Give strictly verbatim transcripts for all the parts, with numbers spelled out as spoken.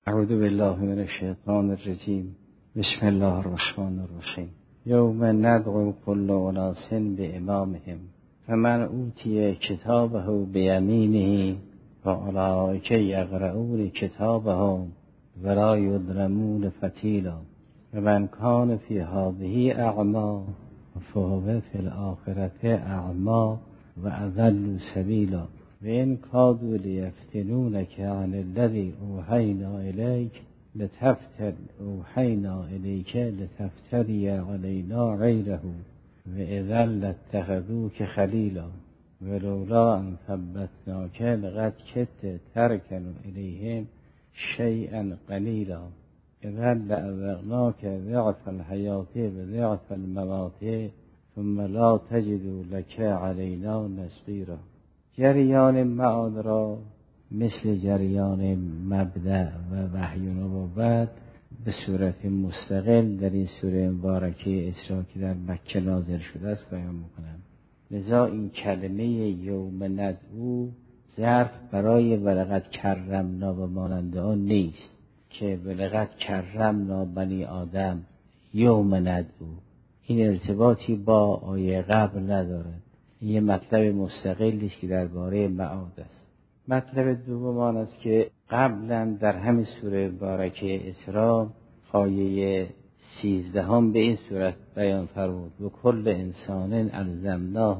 اعوذ بالله من الشیطان الرجیم. بسم الله الرحمن الرحیم. یوم ندعو کل اناس بامامهم فمن اوتی کتابه بیمینه فاولئک یقرؤون کتابهم ولا یظلمون فتیلا ومن کان فی هذه اعمی فهو فی الاخرة اعمی واضل سبیلا وإن كادوا ليفتنونك عن الذي أوحينا إليك لتفتر أوحينا إليك لتفتري علينا غيره وإذا لاتخذوك خليلا ولولا أن ثبتناك لقد كدت تركن إليهم شيئا قليلا إذا لأذقناك ضعف الحياة وضعف الممات ثم لا تجد لك علينا نصيرا. جریان معاد را مثل جریان مبدأ و وحی و نبوت به صورت مستقل در این سوره مبارکه اسراء که در مکه نازل شده است بیان میکنم. لذا این کلمه یوم ندعو ظرف برای ولقد کرمنا و مانند آن نیست که ولقد کرمنا بنی آدم یوم ندعو، این ارتباطی با آیه قبل ندارد. این یه مطلب مستقلی است که درباره معاد است. مطلب دوم آن است که قبلا در همین سوره مبارکه اسراء آیه سیزدهم به این صورت بیان فرمود: و کل انسان الزمناه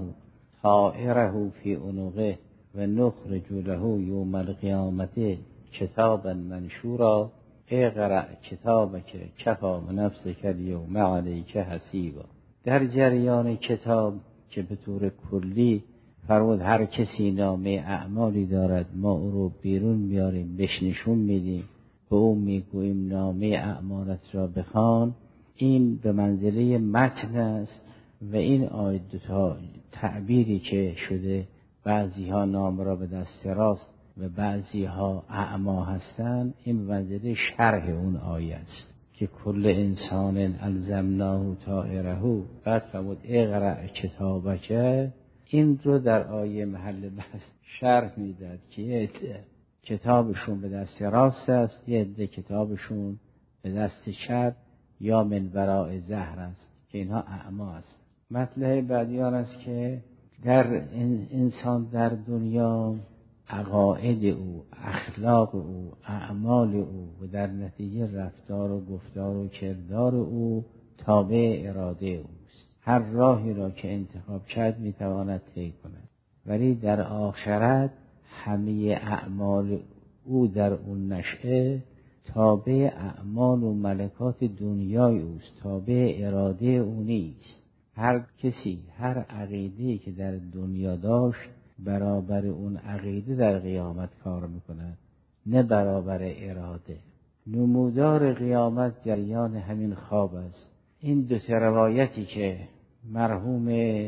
طائره فی عنقه و نخرج له یوم القیامة کتابا منشورا اقرأ کتابک کفی بنفسک الیوم علیک حسیبا. در جریان کتاب که به طور کلی فرمود هر کسی نامه اعمالی دارد ما او رو بیرون میاریم بهش نشون میدیم، به او میگوییم نامه اعمالت را بخوان. این به منزله متن است و این آیه دو تا تعبیری که شده، بعضی ها نام را به دست راست و بعضی ها اعما هستند، این به منزله شرح اون آیه است که کل انسان الزمناه طائره. بعد فرمود اقرأ کتابک، این رو در آیه محل بحث شرح میداد که کتابشون به دست راست است، یه عده کتابشون به دست چپ یا من وراء ظهر است که اینها اعما است. مطلب بعدی آن است که در انسان در دنیا عقاید او، اخلاق او، اعمال او و در نتیجه رفتار و گفتار و کردار او تابع اراده اوست. هر راهی را که انتخاب کرد میتواند طی کند، ولی در آخرت همه اعمال او در اون نشأه تابع اعمال و ملکات دنیای اوست، تابع اراده او نیست. هر کسی هر عقیده‌ای که در دنیا داشت برابر اون عقیده در قیامت کار میکند، نه برابر اراده. نمودار قیامت جریان همین خواب است. این دو تا روایتی که مرحوم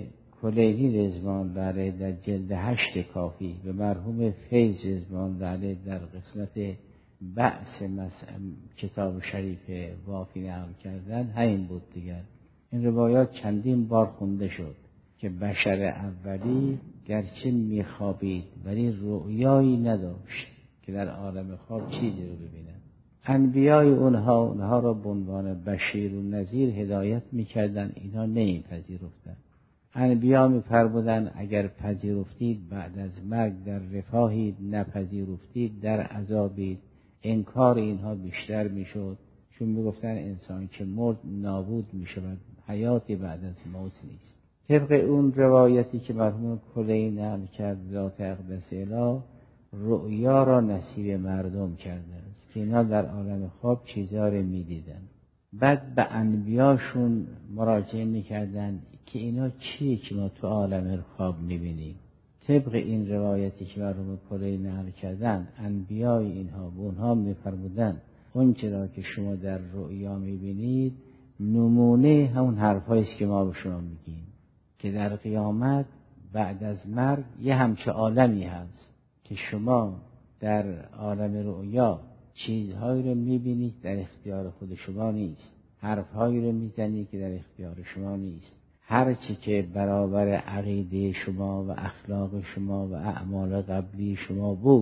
کلیلی رضوان الله علیه در جلد هشت کافی و مرحوم فیض رضوان الله علیه در قسمت بحث کتاب شریف وافی نقل کردن همین بود دیگر. این روایات چندین بار خونده شد که بشر اولی گرچه میخوابید ولی رؤیایی نداشت که در عالم خواب چیزی رو ببینن. انبیای اونها اونها را به عنوان بشیر و نذیر هدایت میکردن، اینها نمیپذیرفتن. انبیا میفرمودن اگر پذیرفتید بعد از مرگ در رفاهید، نپذیرفتید در عذابید. انکار اینها بیشتر میشد، چون میگفتن انسان که مرد نابود میشود، حیاتی بعد از موت نیست. طبق اون روایتی که مرحوم کلی نقل کرد ذات اقدس اله، رؤیا را نصیب مردم کرده است که اینا در عالم خواب چیزا رو میدیدن. بعد به انبیاشون مراجعه میکردن که اینا چیه که ما تو عالم خواب میبینیم. طبق این روایتی که مرحوم کلی نقل کردن، انبیای اینها به اونها میفرمودن اون چرا که شما در رؤیا میبینید نمونه همون حرفایی است که ما به شما میگیم، که در قیامت بعد از مرگ یه همچه عالمی هست که شما در عالم رؤیا چیزهایی رو میبینید در اختیار خود شما نیست، حرفهایی رو میزنید که در اختیار شما نیست. هر چی که برابر عقیده شما و اخلاق شما و اعمال قبلی شما بود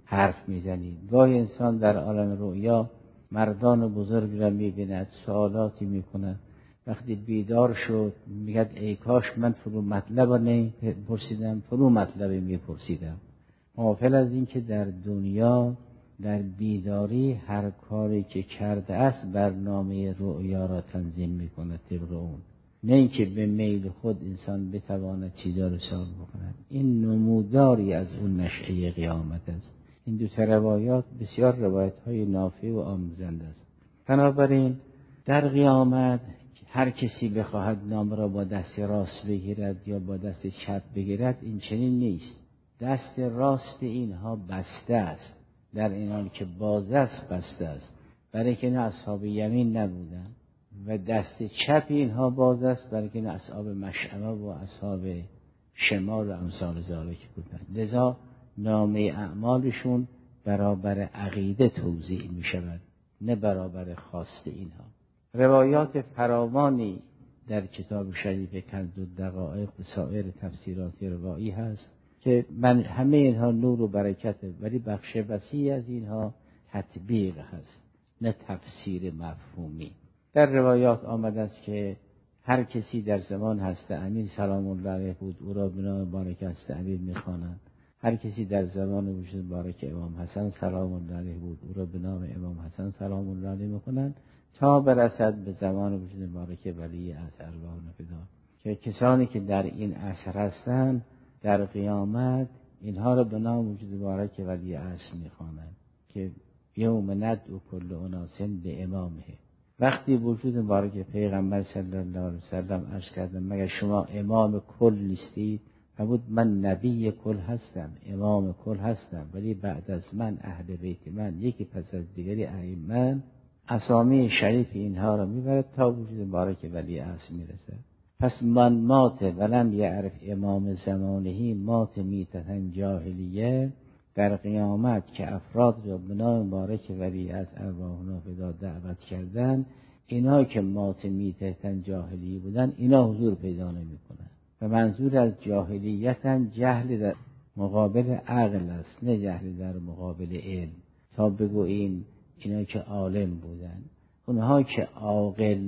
حرف میزنید. گاهی انسان در عالم رؤیا مردان بزرگ را میبیند، سوالاتی میکند، وقتی بیدار شد میگه ای کاش من فرو مطلب نمیپرسیدم، فرو مطلبی میپرسیدم. غافل از این که در دنیا در بیداری هر کاری که کرده است برنامه رؤیا را تنظیم میکنه طبق اون، نه اینکه به میل خود انسان بتواند چیزا رو سال بکند. این نموداری از اون نشأه قیامت است. این دو تا روایات بسیار روایت های نافع و آموزنده است. بنابراین در قیامت هر کسی بخواهد نام را با دست راست بگیرد یا با دست چپ بگیرد، این چنین نیست. دست راست اینها بسته است، در این حال که باز است بسته است، برای که نه اصحاب یمین نبودن، و دست چپ اینها باز است برای که نه اصحاب مشأمه و اصحاب شمال و امثال ذالک بودن. لذا نامه اعمالشون برابر عقیده توزیع می شود، نه برابر خواست اینها. روایات فراوانی در کتاب شریف کنز الدقایق و سایر تفسیرات روایی هست که من همه اینها نور و برکته، ولی بخش وسیع از اینها تطبیق هست نه تفسیر مفهومی. در روایات آمده است که هر کسی در زمان هست امیر سلام الله علیه بود او را به نام مبارک هست امیر میخوانند. هر کسی در زمان وجود مبارک امام حسن سلام الله علیه بود او را به نام امام حسن سلام الله علیه میخوانند، تا برسد به زمان وجود مبارک ولی عصر ارواح فدا، که کسانی که در این عصر هستند در قیامت اینها را به نام وجود مبارک ولی عصر میخوانند که یوم ندعو کل اناس به امامه. وقتی وجود مبارک پیغمبر صلی الله علیه وسلم عرض کردن مگر شما امام کل نیستید؟ فرمود من نبی کل هستم، امام کل هستم، ولی بعد از من اهل بیت من یکی پس از دیگری ائمه اسامی شریف اینها را میبرد تا وجود مبارک ولی عصر میرسد. پس من مات ولم یعرف امام زمانهی مات میتتن جاهلیه. در قیامت که افراد را به نام مبارک ولی از ارواحنا فدا دعوت کردن، اینا که مات میتتن جاهلی بودن اینا حضور پیدا نمی کنن. و منظور از جاهلیتن جهل در مقابل عقل است، نه جهل در مقابل علم. تا بگوییم اینا که عالم بودن، اونها که عاقل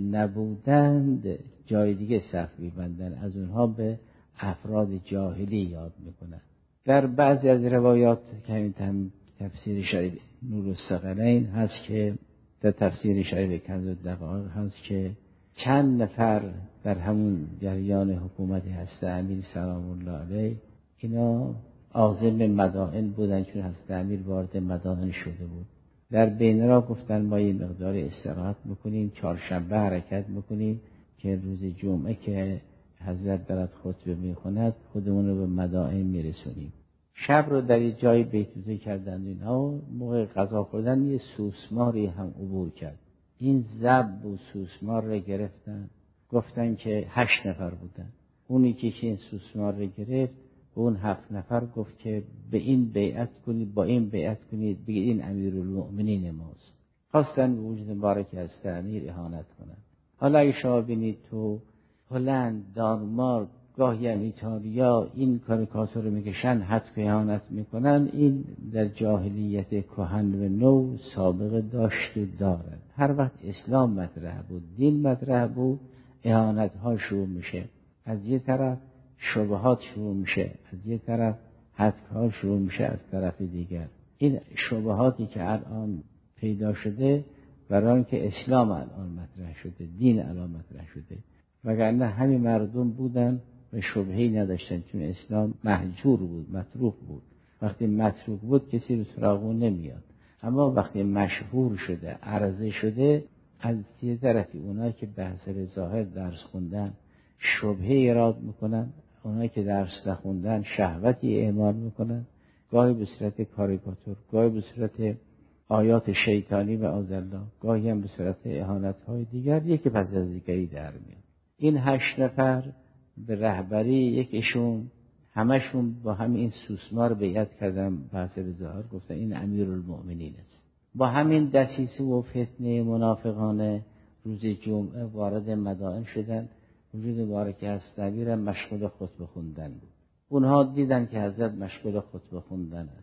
نبودند جای دیگه صف می‌بندن، از اونها به افراد جاهلی یاد میکنن. در بعضی از روایات که همین تفسیر شریف نور الثقلین هست که در تفسیر شریف کنز الدقایق هست که چند نفر در همون جریان حکومت هست امیر سلام الله علیه اینا عازم مدائن بودن، چون هست امیر وارد مدائن شده بود. در بین را گفتن ما یه مقدار استراحت بکنیم، چهارشنبه حرکت بکنیم که روز جمعه که حضرت دارد خطبه میخوند خودمون رو به مدائن میرسونیم. شب رو در یه جای بیتوته کردند. اینها موقع غذا خوردن یه سوسماری هم عبور کرد. این زب و سوسمار رو گرفتن، گفتن که هشت نفر بودن. اونی که این سوسمار رو گرفت به اون هفت نفر گفت که به این بیعت کنید، با این بیعت کنید، بگید این امیرالمؤمنین ماست. خواستن به وجود مبارک هست امیر اهانت کنند. حالا اگه شما بینید تو هلند، دانمارک، گاهی هم ایتالیا این کاریکاتور رو میکشن، حد که اهانت میکنن، این در جاهلیت کهن و نو سابقه داشت و دارد. هر وقت اسلام مطرح بود، دین مطرح بود، اهانت ها شروع میشه. از یه طرف شبهات شروع میشه، از یه طرف حد ها شروع میشه از طرف دیگر. این شبهاتی که الان پیدا شده برای اینکه اسلام الان مطرح شده، دین الان مطرح شده، وگرنه همین مردم بودن و شبهه‌ای نداشتن، چون اسلام محجور بود، متروک بود. وقتی متروک بود کسی رو سراغ اون نمیاد، اما وقتی مشهور شده، عرضه شده، از یه طرفی اونایی که به حسب ظاهر درس خوندن شبهه ایراد میکنن، اونایی که درس نخوندن شهوتی اعمال میکنن، گاهی به صورت کاریکاتور، گاهی به صورت آیات شیطانی و آزالله، گاهی هم به صورت اهانت‌های دیگر، یکی پس از دیگری در میاد. این هشت نفر به رهبری یکیشون همشون با همین سوسمار بیعت کردن، به حسب ظاهر گفتن این امیرالمؤمنین است. با همین دسیسه و فتنه منافقانه روز جمعه وارد مدائن شدن. وجود مبارک هست نبیرم مشغول خطبه خوندن بود. اونها دیدن که حضرت مشغول خطبه خوندن است،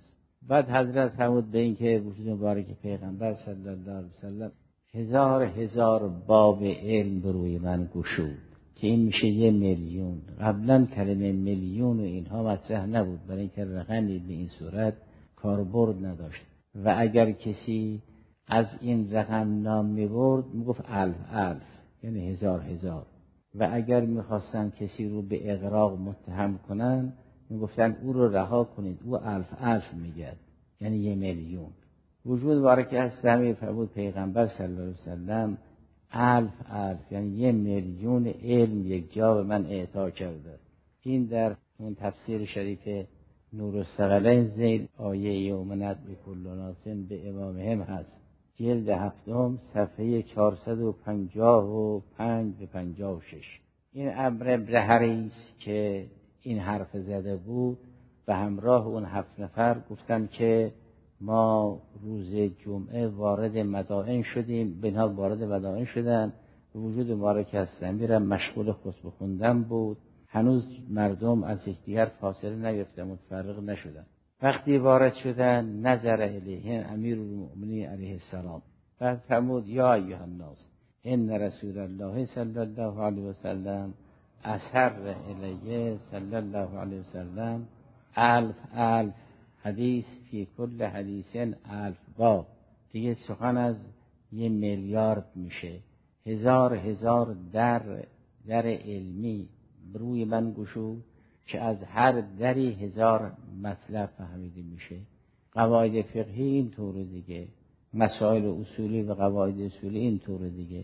بعد حضرت فرمود به این که وجود مبارک پیغمبر صلی الله علیه وسلم هزار هزار باب علم به روی من گشود که این میشه یه میلیون. قبلا کلمه میلیون و اینها مطرح نبود، برای اینکه رقمی به این صورت کاربرد نداشت و اگر کسی از این رقم نام میبرد میگفت الف الف، یعنی هزار هزار. و اگر میخواستن کسی رو به اغراق متهم کنن میگفتن او رو رها کنید، او الف الف میگد، یعنی یه میلیون. وجود مبارک هست همین فرمود پیغمبر صلی الله علیه وسلم الف الف، یعنی یه میلیون علم یک جا به من اعطا کرده. این در اون تفسیر شریف نور الثقلین زیر آیه یوم ندعو کل اناس بامامهم هست، جلد هفتم صفحه چهارصد و پنجاه و پنج به پنجاه و شش. این امر برهری است که این حرف زده بود و همراه اون هفت نفر گفتن که ما روز جمعه وارد مدائن شدیم، به اینها وارد مدائن شدن، وجود مبارک هستن میرم مشغول خطبه خوندن بود، هنوز مردم از یکدیگر فاصله نگرفتن، متفرق نشدن. وقتی وارد شدن نظر الیهم امیر المؤمنین علیه السلام، بعد فرمود یا ایها الناس ان رسول الله صلی الله علیه وسلم اثر الیه صلی الله علیه وسلم الف الف حدیث فی کل حدیثن الف باب. دیگه سخن از یه میلیارد میشه. هزار هزار در در علمی روی من گشود که از هر دری هزار مطلب فهمیده میشه. قواعد فقهی این طور دیگه، مسائل اصولی و قواعد اصولی این طور دیگه.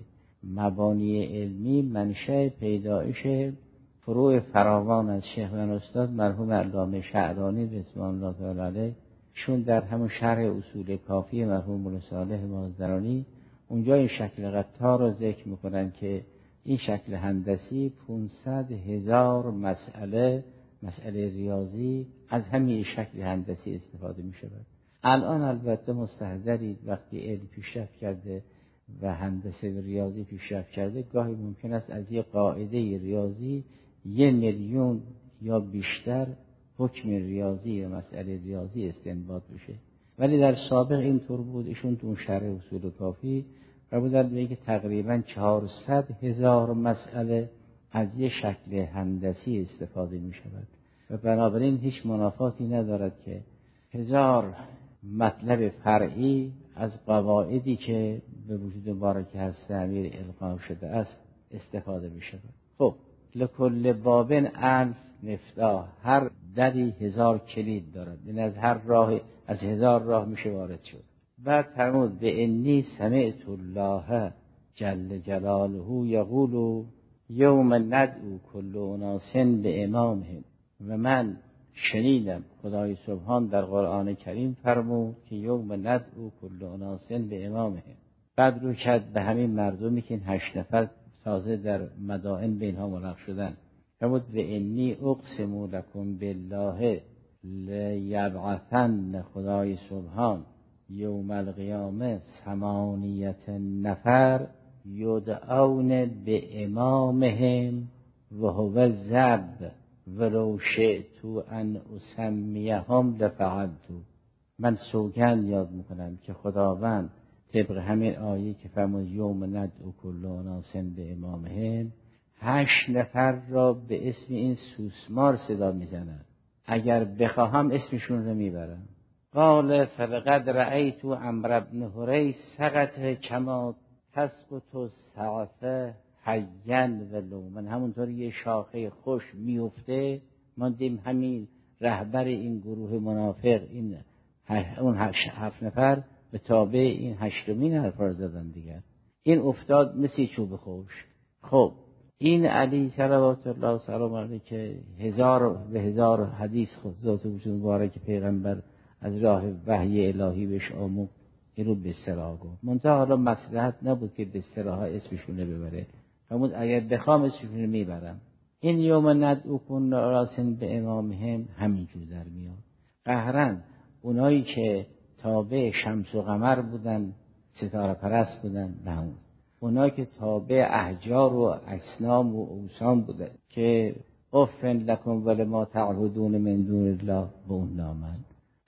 مبانی علمی منشأ پیدایش فروع فراوان از شیخ و استاد مرحوم علامه شعرانی رضوان الله تعالی علیه، چون در همون شرح اصول کافی مرحوم مولا صالح مازندرانی اونجا این شکل قطار رو ذکر میکنن که این شکل هندسی پانصد هزار مسئله مسئله ریاضی از همین شکل هندسی استفاده می شود. الان البته مستحضرید وقتی علم پیشرفت کرده و هندسه ریاضی پیشرفت کرده، گاهی ممکن است از یه قاعده ریاضی یه میلیون یا بیشتر حکم ریاضی یا مسئله ریاضی استنباط بشه، ولی در سابق اینطور بود. ایشون تو شرح اصول کافی فرمودند به اینکه تقریباً چهارصد هزار مسئله از یه شکل هندسی استفاده می شود و بنابراین هیچ منافاتی ندارد که هزار مطلب فرعی از قواعدی که به وجود مبارک هست امیر القا شده است استفاده می شود. خب لکل بابن الف مفتاح، هر دری هزار کلید دارد، این از هر راه از هزار راه میشه وارد شد. بعد فرمود به انی سمعت الله جل جلاله یقول یوم ندعو کل اناس به امامهم، و من شنیدم خدای سبحان در قرآن کریم فرمود که یوم ندعو کل اناس به امامهم. بعد رو کرد به همین مردمی که این هشت نفر تازه در مدائن به اینها ملحق شدن. فرمود به انی اقسم لکم بالله لیبعثن خدای سبحان یوم القیامه ثمانیت نفر یدعون به امامهم و هو زب ولو شئت ان اسمیهم لفعلت. من سوگند یاد میکنم که خداوند طبق همین آیه که فرمود یوم ندعو کل اناس به امامهم، هشت نفر را به اسم این سوسمار صدا میزنند، اگر بخواهم اسمشون رو میبرم. قال فلقد رأیت عمرو بن حریث سقط کما تسقط السعفه حیا و لومن، همونطور یه شاخه خوش میفته. ما دیم همین رهبر این گروه منافق این اون هفت نفر به تابع این هشتمین حرفا زدن دیگر، این افتاد مثل چوب خوش. خب این علی صلوات الله و سلام علیه که هزار به هزار حدیث خود ذات وجود مبارک پیغمبر از راه وحی الهی بهش آموخت، این رو به اصطلاح گفت. منتها حالا مصلحت نبود که به اصطلاح اسمشونه ببره، فرمود اگر بخوام اسمشونه میبرم. این یوم ندعو کل اناس به امامهم همینجور در میاد. قهرن اونایی که تابع شمس و قمر بودن، ستاره پرست بودن، نمود. اونایی که تابع احجار و اصنام و اوثان بودن که افن لکم ولما تعبدون من دون الله به اون نامن.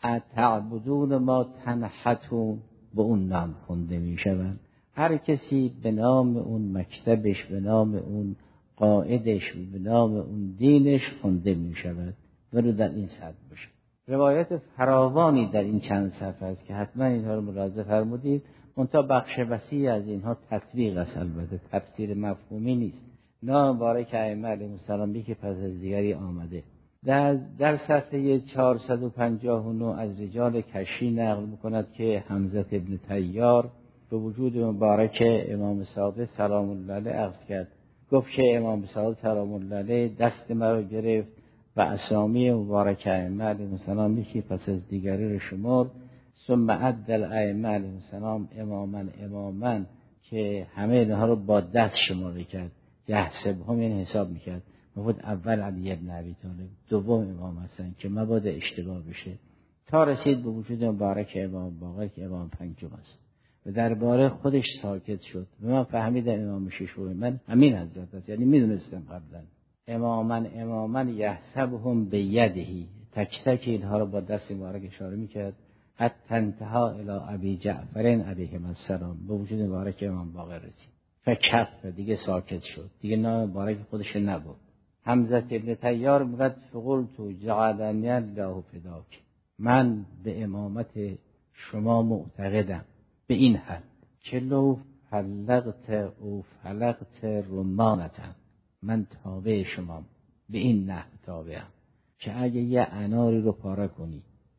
تعبدون ما تنحتون به اون نام خونده می شوند. هر کسی به نام اون مکتبش، به نام اون قائدش، به نام اون دینش خونده می شود و رو در این سطح باشه. روایت فراوانی در این چند صفحه است که حتما اینها رو ملاحظه فرمودید. منتها بخش وسیع از اینها تطبیق است، البته تفسیر مفهومی نیست. نام مبارک ائمه علیهم السلام که پس از دیگری آمده. در در صفحه چهارصد و پنجاه و نه از رجال کشی نقل می‌کند که حمزه ابن طیار به وجود مبارک امام صادق سلام الله علیه عرض کرد. گفت که امام صادق سلام الله علیه دست مرا گرفت و اسامی مبارک ائمه علیهم السلام که پس از دیگری رو شمرد. ثم عد الائمه علیهم السلام اماما اماما که همه اینها رو با دست شماره کرد. یحسبهم این حساب میکرد. مفید اول علی ابن ابی طالب، دوم امام حسن که مبادا اشتباه بشه، تا رسید به وجود مبارک امام باقر که امام پنجم است و درباره خودش ساکت شد. و من فهمیدم امام ششم من همین حضرت است، یعنی میدونستم قبلا اماما اماما یحسبهم بیدهی، تک تک اینها رو با دست مبارک اشاره میکرد. حتی انتها الی ابی جعفر علیه السلام، به وجود مبارک امام باقر رسید. فکف، دیگه ساکت شد، دیگه نام مبارک خودش نبود. حمزه ابن طیار میگه فقلت جعلنی الله فداک، من به امامت شما معتقدم به این حد که لو فلقت او فلقت رمانتم، من تابع شما به این نحو تابعم که اگه یه اناری رو پاره کنی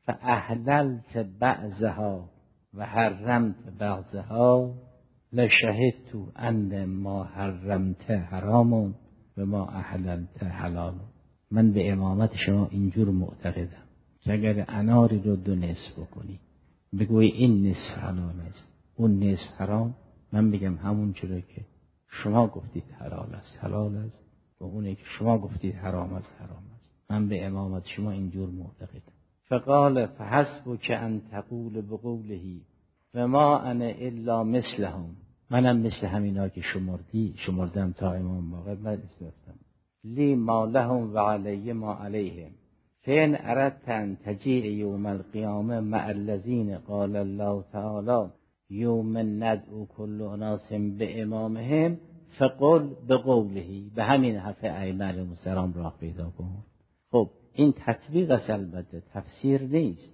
فاحللت بعضها و حرمت بعضها لشهدت ان ما حرمت حرام و ما احللت حلال. من به امامت شما اینجور معتقدم که اگر اناری رو دو نصف بکنی بگوی این نصف حلال است اون نصف حرام، من بگم همون چرا که شما گفتید حلال است حلال است و اونه که شما گفتید حرام است حرام است. من به امامت شما اینجور معتقدم. فقال فحسبک ان تقول بقولهی و ما انا الا مثلهم، منم مثل همینا که شمردی شمردم تا امام باقر بعد استفتم. لی ما لهم و علی ما علیهم فین اردت ان تجیع یوم القیامه مع الذین قال الله تعالی یوم ندعو کل اناس به امامهم فقل بقولهی، به همین حرف ائمه علیهم السلام راه پیدا کن. خب این تطبیق است، البته تفسیر نیست،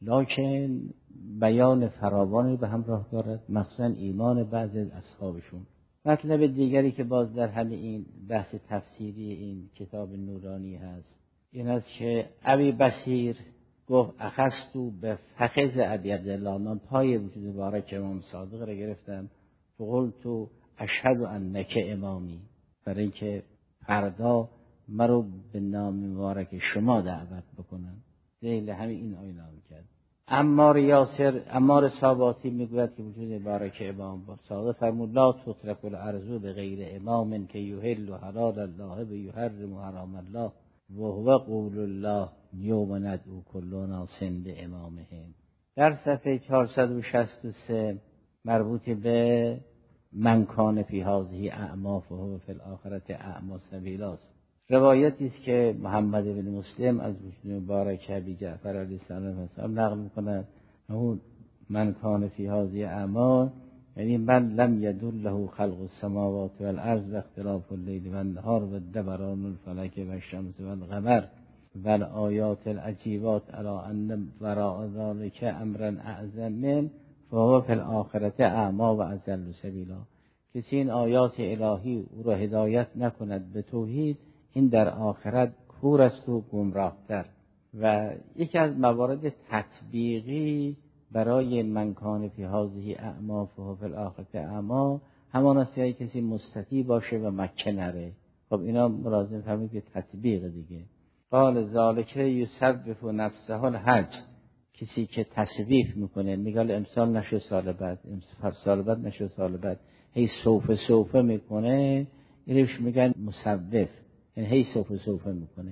لکن بیان فراوانی به همراه دارد، مخصوصا ایمان بعضی از اصحابشون. مطلب دیگری که باز در همین این بحث تفسیری این کتاب نورانی هست این است که ابی بصیر گفت اخذتو به فخذ ابی عبدالله، من پای وجود مبارک امام صادق را گرفتم. فقلتو اشهد انک امامی، برای اینکه فردا مرا به نام مبارک شما دعوت بکنن. دیل همین این آیه نام کرد. عمار یاسر عمار ساباتی میگوید که وجود مبارک امام صادق فرمود لا تترک الارض به غیر امام که یحل حلال الله و یحرم حرام الله و هو قول الله یوم ندعو کل ناس به امامهم. در صفحه چهارصد و شصت و سه مربوط به من کان فی هذه اعما فهو فی الاخرة اعما سبیلا است. روایتی است که محمد بن مسلم از وجود مبارک ابی جعفر علیه السلام نقل می‌کند اون من کان فی هذه اعما، یعنی من لم یدله خلق السماوات والارض و اختلاف اللیل و النهار و دوران الفلک و الشمس و القمر و الآیات العجیبات علی ان وراء ذلک امرا اعظم من فهو فی الاخرة اعما و اضل سبیلا. کسی این آیات الهی او را هدایت نکند به توحید، این در آخرت کور است و گمراهتر. و یکی از موارد تطبیقی برای من کان فی هذه اعما فهو فی الاخرة اعما همان است که کسی مستطیع باشه و مکه نره. خب اینا ملازم فهمید که تطبیق دیگه. قال ذالک یسوف نفسه الحج، کسی که تصویف میکنه میگه امسال نشه سال بعد، امسال سال بعد نشه سال بعد، هی سوف سوف میکنه، اینش میگن مسوف، یعنی هی سوف سوف میکنه.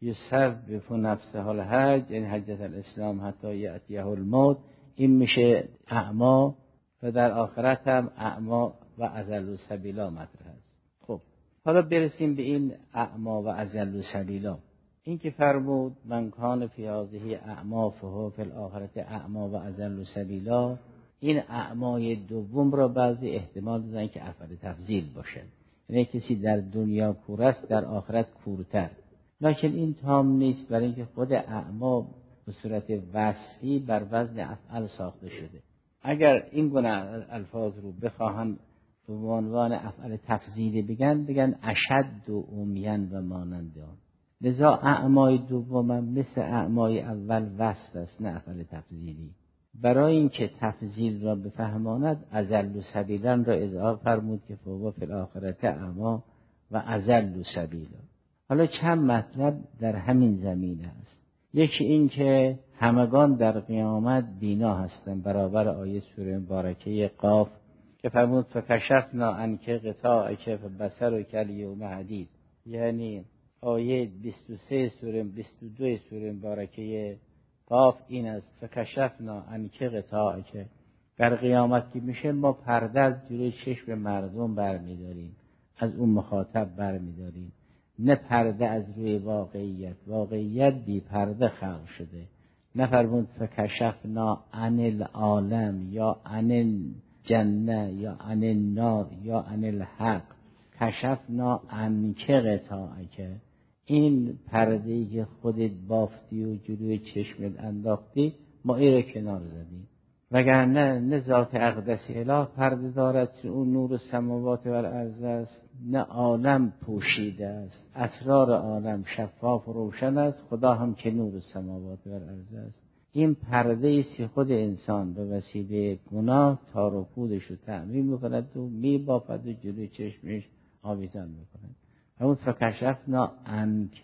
یسوف نفسه الحج، یعنی حجت الاسلام حتی یأتیه الموت، این میشه اعما و در آخرت هم اعما و اضل سبیلا مطرح است. خب حالا برسیم به این اعما و اضل سبیلا. این که فرمود من کان فی هذه اعما فهو فی الاخرة اعما و اضل سبیلا، این اعمای دوم را بعضی احتمال دادن که افعال تفضیل باشه، یعنی کسی در دنیا کور است در آخرت کورتر. لکن این تام نیست، برای اینکه خود اعما به صورت وصفی بر وزن افعال ساخته شده. اگر این گونه الفاظ رو بخواهن به عنوان افعال تفضیلی بگن، بگن اشد و عمیان و مانند آن. لذا اعمای دوم مثل اعمای اول وصف است، نه افعال تفضیلی. برای اینکه تفضیل را بفهماند اضل سبیلا را اضافه فرمود که فهو فی الاخرة اعما و اضل سبیلا. حالا چند مطلب در همین زمینه است. یکی این که همگان در قیامت بینا هستند، برابر آیه سوره مبارکه قاف که فرمود فکشفنا عنک غطاءک فبصرک الیوم حدید، یعنی آیه بیست و سه سوره بیست و دو سوره مبارکه قاف این است فکشفنا عنک غطاءک. در قیامت که میشه ما پرده از جلوی چشم مردم برمیداریم، از اون مخاطب برمیداریم، نه پرده از روی واقعیت. واقعیت بی پرده خلق شده. نفرمود فکشفنا عن العالم یا عن الجنه یا عن النار یا عن الحق، کشفنا عنک غطاءک. این پرده‌ای که خودت بافتی و جلوی چشمت انداختی ما این رو کنار زدیم. وگرنه نه ذات اقدس اله پرده دارد که اون نور سماوات و الارض است، نه عالم پوشیده است، اسرار عالم شفاف و روشن است، خدا هم که نور سماوات و الارض است. این پرده است که خود انسان به وسیله گناه تار و پودش رو تعمیم می‌کند و می‌بافد و جلوی چشمش آویزان می‌کند. همون فکشفنا عنک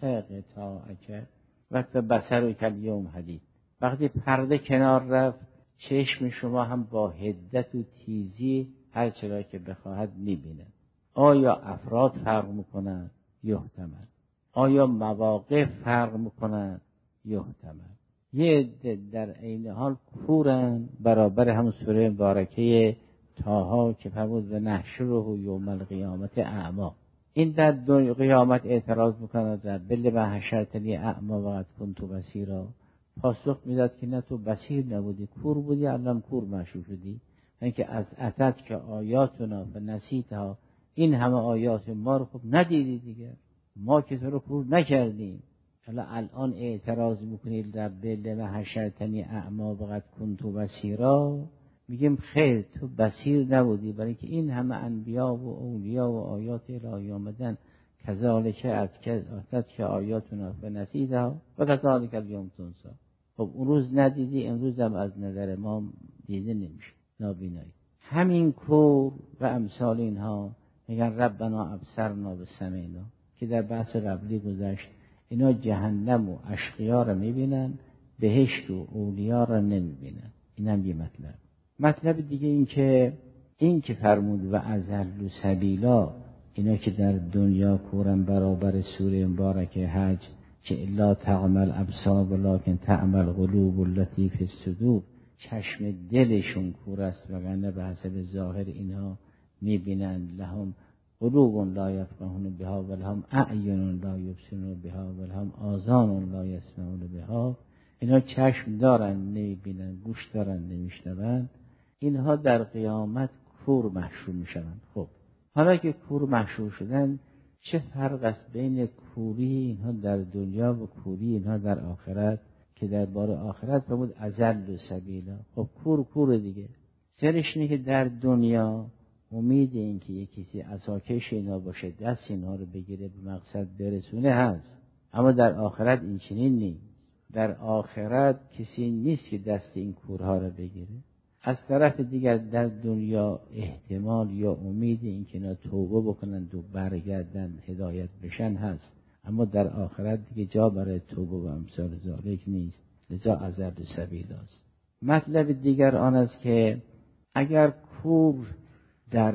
غطاءک و بصرک الیوم حدید. وقتی پرده کنار رفت چشم شما هم با حدت و تیزی هر چرا که بخواهد می‌بیند. آیا افراد فرق می‌کنند؟ یحتمل. آیا مواقع فرق می‌کنند؟ یحتمل. یه عده در عین حال کورن، برابر هم سوره مبارکه طه که فرمود و نحشره یوم القیامت اعما. این در دنیا قیامت اعتراض می‌کند در بل و حشرتنی اعما و قد کنت بصیرا. پاسخ میداد که نه تو بصیر نبودی، کور بودی، الان کور محشور شدی. اینکه از اتت که آیاتنا فنسیتها، این همه آیات ما رو خب ندیدی دیگه، ما که تو رو کور نکردیم. حالا الان اعتراض میکنید در بل و حشرتنی اعما و قد کنت بصیرا. میگیم خیر تو بصیر نبودی، برای که این همه انبیا و اولیا و آیات الهی آمدن. کذالک اتت که آیاتنا فنسیتها و کذالک الیوم تنسی. خب اون روز ندیدی، امروز هم از نظر ما دیده نمیشه، نابینایی. همین کور و امثال اینها میگن ربنا ابصرنا و سمعنا که در بحث قبلی گذشت. اینا جهنم و اشقیا را میبینن، بهشت و اولیا را نمیبینن. این هم یه مطلب. مطلب دیگه این که این که فرمود و اضل سبیلا، اینا که در دنیا کورن برابر سوره مبارکه حج که الا تعمل ابصار ولکن تعمل قلوب التي فی الصدور، چشم دلشون کور است وگرنه به حسب ظاهر اینها میبینند. لهم قلوب لا یفقهون بها ولهم اعین لا یبصرون بها ولهم آذان لا یسمعون بها. اینها چشم دارن نمیبینن، گوش دارن نمیشنون. اینها در قیامت کور محشور میشوند. خب حالا که کور محشور شدن، چه فرق است بین کوری اینها در دنیا و کوری اینها در آخرت؟ که در بار آخرت فرمود اضل سبیلا. خب کور کور دیگه. سرش اینه که در دنیا امید این که یک کسی عصاکش اینا باشه دست اینها رو بگیره به مقصد برسونه هست، اما در آخرت این چنین نیست. در آخرت کسی نیست که دست این کورها رو بگیره. از طرف دیگر در دنیا احتمال یا امید این که اینا توبه بکنند و برگردن هدایت بشن هست، اما در آخرت دیگه جا برای توبه و امثال ذالک نیست. لذا اضل سبیل است. مطلب دیگر آن است که اگر کور در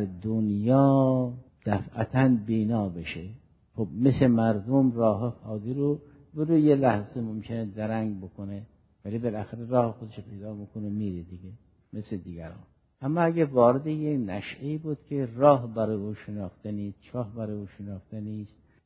دنیا دفعتاً بینا بشه، خب مثل مردم راه عادی رو برو یه لحظه ممکنه درنگ بکنه، ولی بالاخره راه خودش پیدا میکنه میره دیگه مثل دیگران. اما اگه وارد یه نشعی بود که راه برای او شناخته نیست، چاه برای او شناخته نیست،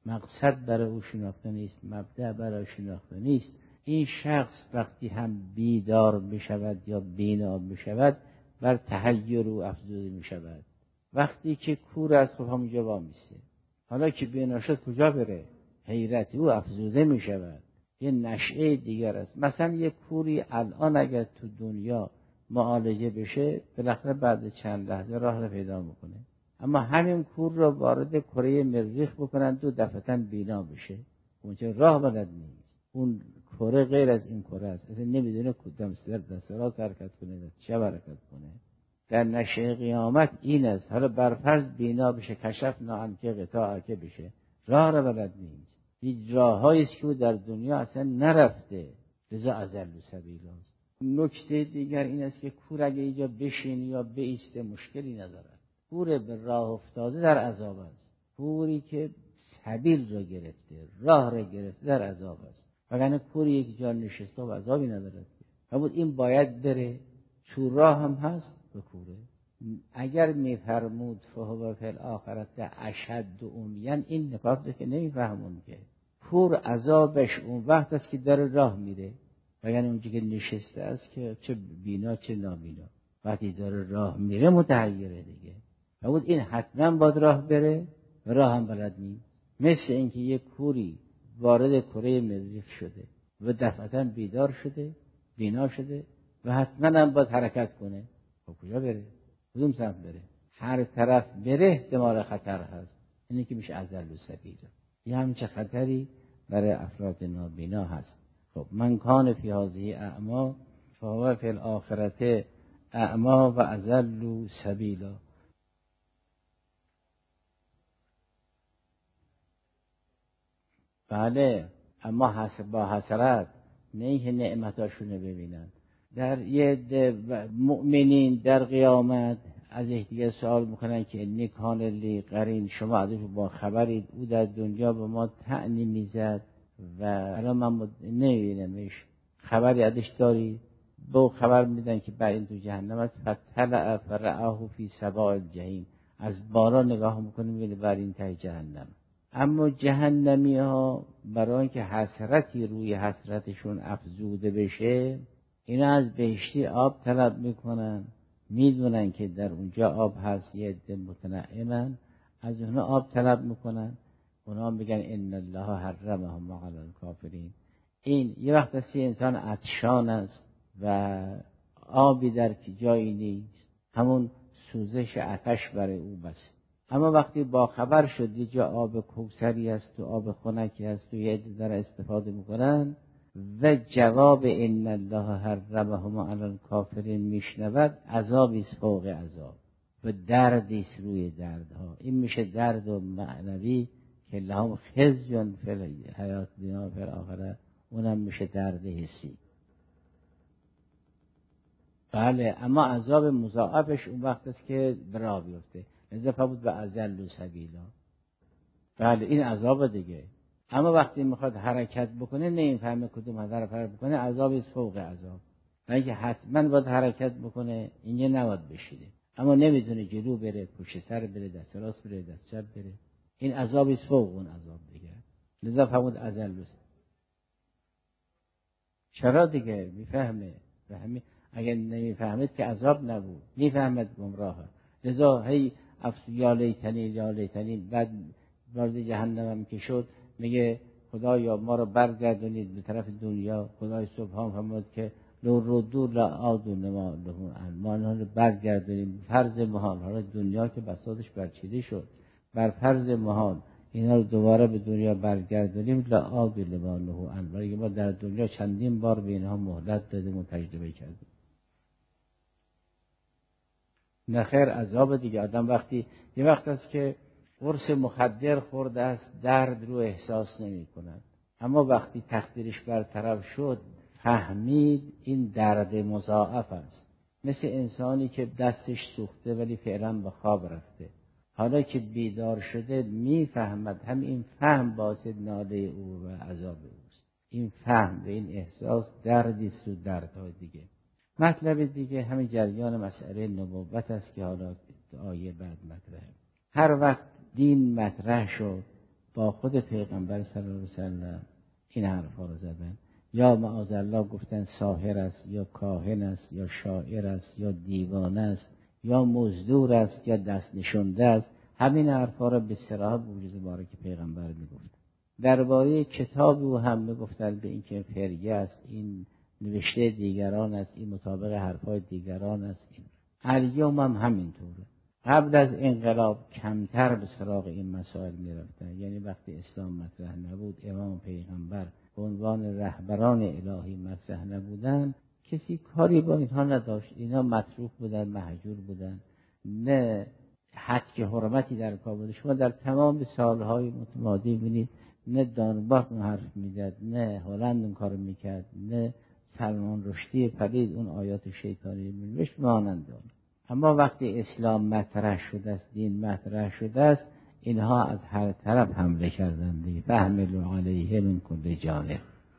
مقصد برای او شناخته نیست، مبدأ برای شناخته نیست. این شخص وقتی هم بیدار بشود یا بینا بشود بر تحیر او افزوده می شود. وقتی که کور است خب همونجا وامیسته، حالا که بینا شد کجا بره؟ حیرت او افزوده می شود، یه نشعه دیگر است. مثلا یه کوری الان اگر تو دنیا معالجه بشه بالاخره بعد چند لحظه راه رو پیدا میکنه، اما همین کور رو وارد کره مریخ بکنن دو دفعتاً بینا بشه، اونجا راه بلد نیست. اون کره غیر از این کره است، اصلا نمیدونه کدام سر دست راست حرکت کنه چه حرکت کنه. در نشه قیامت این است. حالا برفرض بینا بشه، کشفنا عنک غطاءک بشه، راه را بلد نیست. هیچ راههایی است که او در دنیا اصلا نرفته، لذا اضل سبیلا است. نکته دیگر این است که کور اگه اینجا بشین یا بایسته مشکلی ندارد. کور به راه افتاده در عذاب است. کوری که سبیل را گرفته، راه را گرفته در عذاب است. وگرنه کوری یک جا نشسته و عذابی ندارد. بود این باید بره، تو راه هم هست به کوره. اگر میفرمود فهو فی الاخرة اشد عمیا، این نکات که نمیفهمون که کور عذابش اون وقت است که در راه میره، وگرنه اونجا که نشسته است که چه بینا چه نابینا، وقتی داره راه میره متحیره دیگه. بود این حتما باید راه بره و راه هم بلد نیست. مثل اینکه یک کوری وارد کره مریخ شده و دفعتا بیدار شده، بینا شده و حتما هم باید حرکت کنه. خب کجا بره؟ کدوم سمت بره؟ هر طرف بره احتمال خطر هست. اینه که میشه اضل سبیلا. یه همچه خطری برای افراد نابینا هست. خب من کان فی هذه اعما فهو فی الاخرة اعما و اضل سبیلا. بله، اما حسب با حسرت، نه اینکه نعمتاشونو ببینن. در یه مؤمنین در قیامت از یکدیگر سوال میکنن که انی کان لی قرین، شما ازش با خبرید، او در دنیا به ما طعنی میزد و الان من نمیبینمش، خبری ازش داری؟ به او خبر میدن که بعد این تو جهنم است. فطلع فرعاه فی سواء الجحیم، از بالا نگاه میکنه میبینه بر این ته جهنم. اما جهنمی ها برای اینکه حسرتی روی حسرتشون افزوده بشه، اینا از بهشتی آب طلب میکنن، میدونن که در اونجا آب هست، یه عده متنعمن، از اونها آب طلب میکنن، اونها میگن ان الله حرمهم علی الکافرین. این یه وقت است انسان عطشان است و آبی در جایی نیست، همون سوزش آتش برای او بس. اما وقتی با خبر شد یه جا آب کوثری است و آب خنکی است و یه عده در استفاده میکنن و جواب ان الله حرمهم علی الکافرین میشنود، عذابی است فوق عذاب و دردی است روی دردها. این میشه درد و معنوی که لهم خزی فی الحیات دنیا و فی الاخره، اونم میشه درد حسی. بله، اما عذاب مضاعفش اون وقت است که برا بیفته، اضافه بود به اضل سبیلا. بله این عذاب دیگه. اما وقتی میخواد حرکت بکنه نمیفهمه کدوم طرف حرکت بکنه، عذابی است فوق عذاب. و اینکه حتما باید حرکت بکنه، اینجا نباید بشینه، اما نمیدونه جلو بره، پشت سر بره، دست راست بره، دست چپ بره، این عذابی است فوق اون عذاب دیگه. لذا فرمود اضل. چرا دیگه؟ میفهمه. فهمی اگر نمیفهمید که عذاب نبود، میفهمد گمراهه. لذا هی افسو یا لیتنی یا لیتنی، بعد وارد جهنم هم که شد میگه خدایا ما رو برگردونید به طرف دنیا. خدای سبحان فرمود که لو ردو لعادوا لما لهم عنه، ما آنها رو برگردونیم. فرض محال، حالا دنیا که بساطش برچیده شد، بر فرض محال اینا رو دوباره به دنیا برگردونیم، لعادوا لما لهم عنه، برای ما در دنیا چندین بار به اینها مهلت دادیم و تجربه کردیم. نخیر عذاب دیگه. آدم وقتی یه وقت است که قرص مخدر خورده است، درد رو احساس نمی کند، اما وقتی تقدیرش برطرف شد فهمید این درد مضاعف است. مثل انسانی که دستش سوخته ولی فعلا به خواب رفته، حالا که بیدار شده میفهمد، هم این فهم باعث ناله او و عذاب اوست. این فهم و این احساس دردی است و دردهای دیگه. مطلب دیگه همین جریان مسئله نبوت است که حالا آیه بعد مطرحه. هر وقت دین مطرح شد با خود پیغمبر صلی الله علیه وسلم این حرفا رو زدن. یا معاذالله گفتن ساحر است، یا کاهن است، یا شاعر است، یا دیوانه است، یا مزدور است، یا دست نشونده است. همین حرفا را به صراحت وجود مبارک پیغمبر میگفت. درباره کتاب او هم میگفتن به این که فرگه است، این نوشته دیگران است، این مطابق حرفای دیگران است. این الیوم هم همینطوره. قبل از انقلاب کمتر به سراغ این مسائل میرفتن، یعنی وقتی اسلام مطرح نبود، امام پیغمبر به عنوان رهبران الهی مطرح نبودن، کسی کاری با اینها نداشت. اینا متروک بودن، مهجور بودن، نه حد که حرمتی در کار بود. شما در تمام سالهای متمادی بینید نه دانباخ اون حرف میزد، نه هلند اون کار میکرد، نه سلمان رشدی پلید اون آیات شیطانی می‌نوشت مانند اون. اما وقتی اسلام مطرح شده است، دین مطرح شده است، اینها از هر طرف حمله کردند. فحملوا علیه من کل جانب.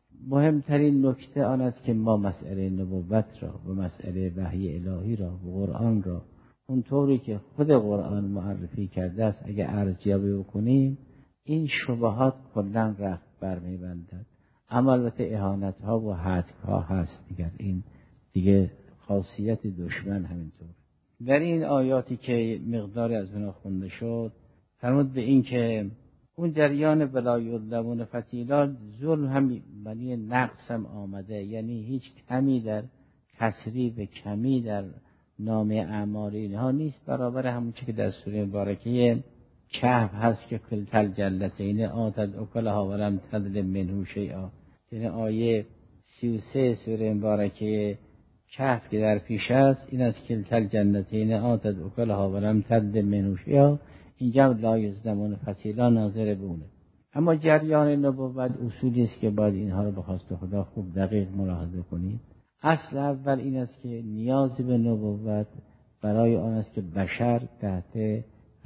مهمترین نکته آن است که ما مسئله نبوت را و مسئله وحی الهی را و قرآن را اونطوری که خود قرآن معرفی کرده است اگر ارزیابی بکنیم، این شبهات کلاً رخت برمی‌بندد. اما البته اهانت ها و حدک ها هست دیگر، این دیگه خاصیت دشمن همینطور. در این آیاتی که مقداری از اونها خونده شد فرمود به این که اون جریان ولایالدمون فتیلا ظلم هم معنی نقص هم آمده، یعنی هیچ کمی در کسری و کمی در نام اعمال اینها نیست، برابر همون چی که در سوره مبارکه کهف هست که کلتل جلتین آتد اکلها ولم تدل منه شیئا. یعنی آیه سی و سه سوره مبارکه کهف که در پیش است این از کلتل جنتین آتد اکلها ولم تدل منه شیئا، اینجا لا یظلمون فتیلا ناظر بونه. اما جریان نبوت اصولی است که باید اینها رو به خواست خدا خوب دقیق ملاحظه کنید. اصل اول این است که نیاز به نبوت برای آن است که بشر تحت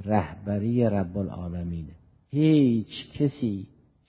رهبری رب العالمینه. هیچ کسی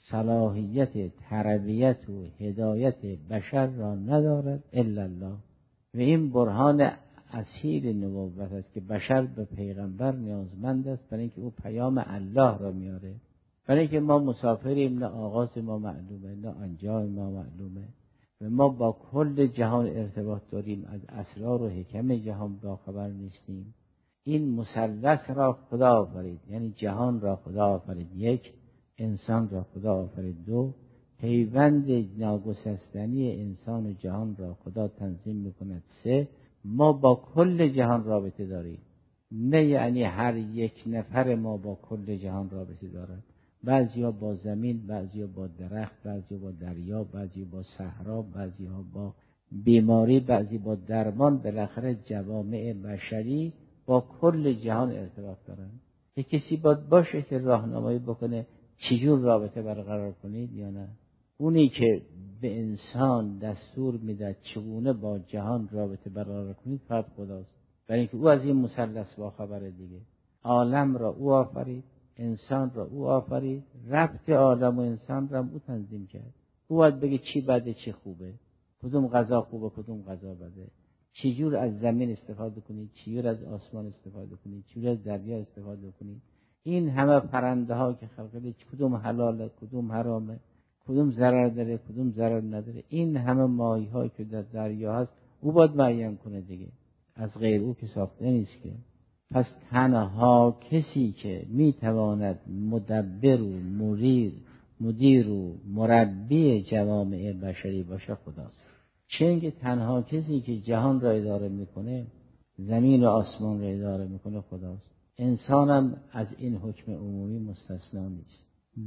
صلاحیت تربیت و هدایت بشر را ندارد الا الله. و این برهان اصیل نبوت است که بشر به پیغمبر نیازمند است برای اینکه او پیام الله را میاره. برای اینکه ما مسافریم، نه آغاز ما معلومه نه انجام ما معلومه و ما با کل جهان ارتباط داریم، از اسرار و حکم جهان با خبر نیستیم. این مثلث را خدا آفرید، یعنی جهان را خدا آفرید یک، انسان را خدا آفرید دو، پیوند ناگسستنی انسان و جهان را خدا تنظیم میکند سه، ما با کل جهان رابطه داریم. نه یعنی هر یک نفر ما با کل جهان رابطه دارد، بعضیا با زمین، بعضیا با درخت، بعضیا با دریا، بعضیا با صحرا، بعضیا با بیماری، بعضی با درمان. بالاخره جوامع بشری با کل جهان ارتباط دارن. یک کسی باید باشه که راهنمایی بکنه چجور رابطه برقرار کنید یا نه. اونی که به انسان دستور میده چگونه با جهان رابطه برقرار کنید فقط خداست، برای اینکه او از این مثلث با خبره دیگه. عالم را او آفرید، انسان را او آفرید، ربط عالم و انسان را او تنظیم کرد. او باید بگه چی بده چی خوبه، کدوم غذا خوبه کدوم غذا بده، چجور از زمین استفاده کنید، چجور از آسمان استفاده کنید، چجور از دریا استفاده کنید. این همه پرنده ها که خلقه کدوم حلاله کدوم حرامه، کدوم ضرر داره کدوم ضرر نداره، این همه ماهی هایی که در دریا هست او باید معین کنه دیگه، از غیر او که ساخته نیست که. پس تنها کسی که میتواند مدبر و مدیر مدیر و مربی جوامع بشری باشه خداست. چون که تنها کسی که جهان را اداره میکنه، زمین و آسمان را اداره میکنه خداست. انسانم از این حکم عمومی مستثنا نیست.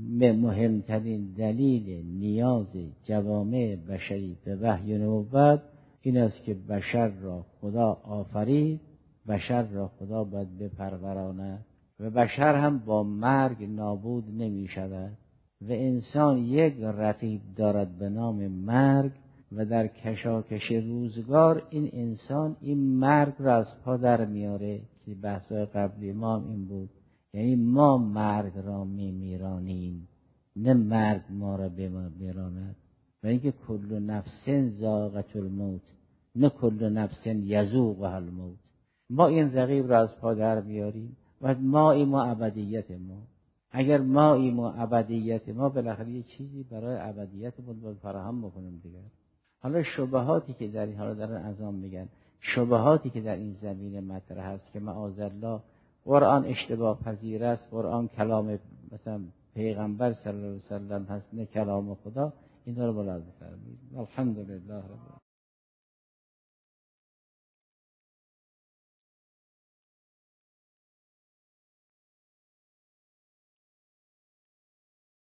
مهمترین دلیل نیاز جوامع بشری به وحی و نبوت این است که بشر را خدا آفرید، بشر را خدا باید بپروراند و بشر هم با مرگ نابود نمی شود و انسان یک رقیب دارد به نام مرگ و در کشاکش روزگار این انسان این مرگ را از پا در میاره که بحثای قبلی ما هم این بود، یعنی ما مرگ را می میرانیم نه مرگ ما را به ما میراند. و اینکه کل نفس ذائقة الموت نه کل نفس یذوقها الموت. ما این رقیب را از پا در میاریم و ما این ما ابدیت ما اگر ما ایم و ابدیت ما، بالاخره یه چیزی برای ابدیت بود باید فراهم بکنیم دیگه. حالا شبهاتی که در این حالا دارن ازام میگن، شبهاتی که در این زمینه مطرح هست که معاذالله قرآن اشتباه پذیر است، قرآن کلام مثلا پیغمبر صلی الله علیه و سلم هست نه کلام خدا، اینا رو ملاحظه فرمایید. الحمدلله رب